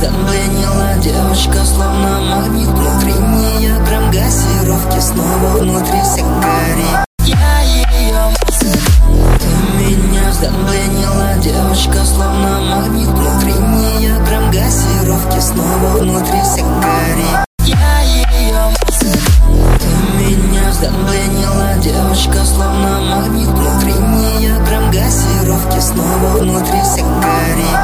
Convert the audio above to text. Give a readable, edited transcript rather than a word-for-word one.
взбленила девочка, словно магнит. Внутри нее грамм газировки, снова внутри сигарет. Я ее музыка. Ты меня взбленила девочка, словно магнит. Внутри нее грамм газировки, снова внутри сигарет. Я ее музыка. Ты меня взбленила девочка, словно магнит. Внутри нее грамм газировки, снова внутри сигарет.